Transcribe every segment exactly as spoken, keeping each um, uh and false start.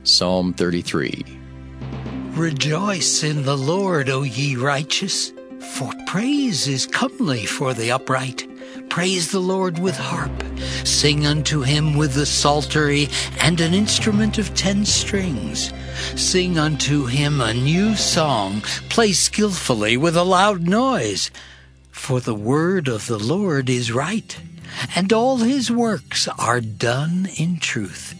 Psalm thirty-three. Rejoice in the Lord, O ye righteous, for praise is comely for the upright. Praise the Lord with harp. Sing unto him with the psaltery and an instrument of ten strings. Sing unto him a new song. Play skillfully with a loud noise. For the word of the Lord is right, and all his works are done in truth.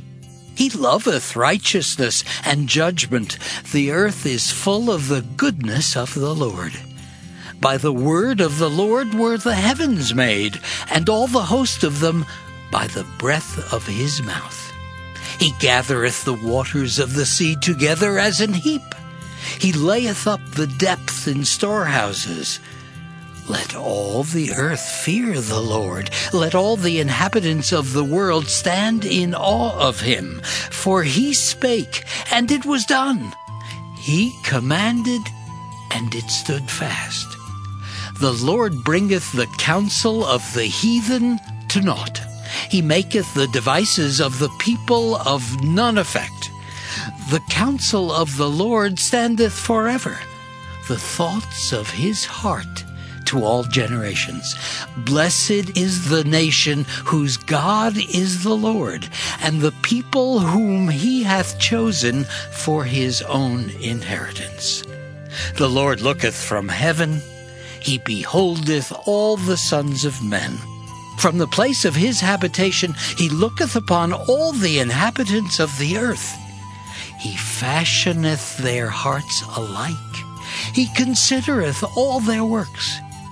He loveth righteousness and judgment. The earth is full of the goodness of the Lord. By the word of the Lord were the heavens made, and all the host of them by the breath of his mouth. He gathereth the waters of the sea together as an heap. He layeth up the depth in storehouses. Let all the earth fear the Lord. Let all the inhabitants of the world stand in awe of him. For he spake, and it was done. He commanded, and it stood fast. The Lord bringeth the counsel of the heathen to naught. He maketh the devices of the people of none effect. The counsel of the Lord standeth forever, the thoughts of his heart to all generations. Blessed is the nation whose God is the Lord, and the people whom he hath chosen for his own inheritance. The Lord looketh from heaven, he beholdeth all the sons of men. From the place of his habitation he looketh upon all the inhabitants of the earth. He fashioneth their hearts alike. He considereth all their works.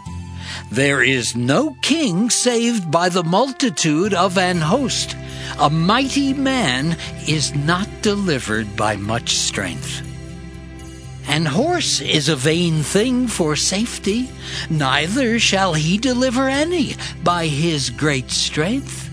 There is no king saved by the multitude of an host. A mighty man is not delivered by much strength. An horse is a vain thing for safety, neither shall he deliver any by his great strength.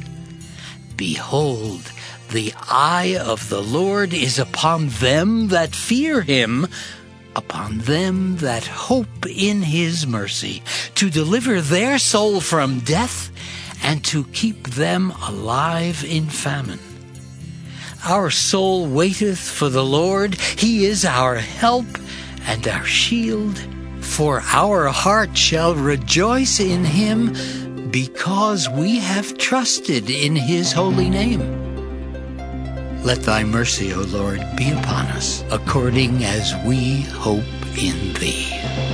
Behold, the eye of the Lord is upon them that fear him, upon them that hope in his mercy, to deliver their soul from death, and to keep them alive in famine. Our soul waiteth for the Lord. He is our help and our shield. For our heart shall rejoice in him, because we have trusted in his holy name. Let thy mercy, O Lord, be upon us, according as we hope in thee.